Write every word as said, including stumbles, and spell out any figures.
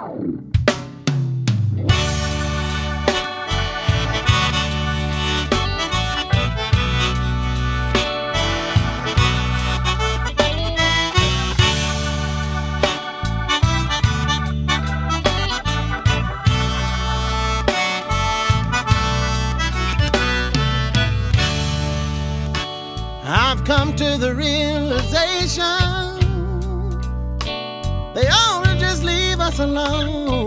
I've come to the realization they ought to just leave us alone.